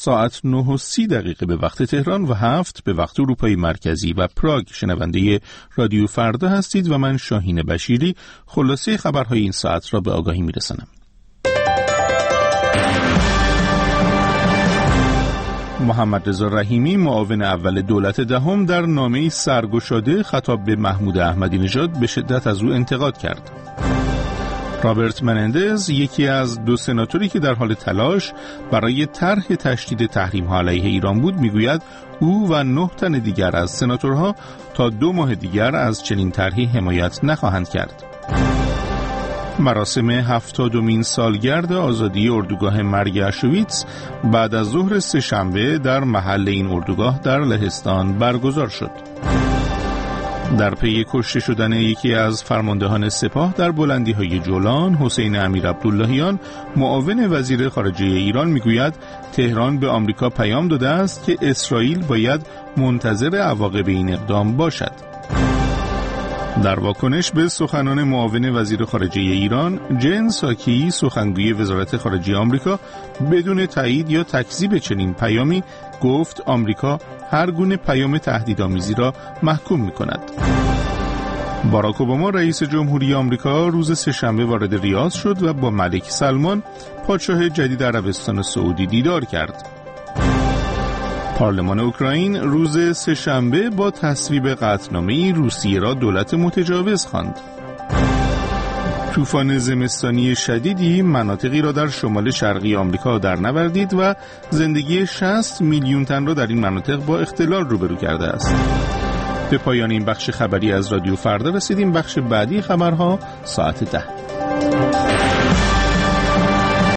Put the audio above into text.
ساعت 9:30 به وقت تهران و 7 به وقت اروپای مرکزی و پراگ شنونده رادیو فردا هستید و من شاهین بشیری خلاصه خبرهای این ساعت را به آگاهی میرسانم. محمد رضا رحیمی معاون اول دولت دهم در نامه‌ای سرگشاده خطاب به محمود احمدی نژاد به شدت از او انتقاد کرد. رابرت منندز، یکی از 2 سناتوری که در حال تلاش برای طرح تشدید تحریم‌ها علیه ایران بود، میگوید او و 9 تن دیگر از سناتورها تا 2 ماه دیگر از چنین طرحی حمایت نخواهند کرد. مراسم 70مین سالگرد آزادی اردوگاه مرگ اشویتس بعد از ظهر سه‌شنبه در محل این اردوگاه در لهستان برگزار شد. در پی کشته شدن یکی از فرماندهان سپاه در بلندی‌های جولان، حسین امیرعبداللهیان، معاون وزیر خارجه ایران میگوید تهران به آمریکا پیام داده است که اسرائیل باید منتظر عواقب این اقدام باشد. در واکنش به سخنان معاون وزیر خارجه ایران، جن ساکی، سخنگوی وزارت خارجه آمریکا، بدون تایید یا تکذیب چنین پیامی گفت آمریکا هر گونه پیام تهدیدآمیزی را محکوم می‌کند. باراک اوباما رئیس جمهوری آمریکا روز سه‌شنبه وارد ریاض شد و با ملک سلمان پادشاه جدید عربستان سعودی دیدار کرد. پارلمان اوکراین روز سه‌شنبه با تصویب قطعنامه‌ای روسیه را دولت متجاوز خواند. طوفان زمستانی شدیدی مناطقی را در شمال شرقی آمریکا درنوردید و زندگی 60 میلیون تن را در این مناطق با اختلال روبرو کرده است. به پایان این بخش خبری از رادیو فردا رسیدیم. بخش بعدی خبرها ساعت 10.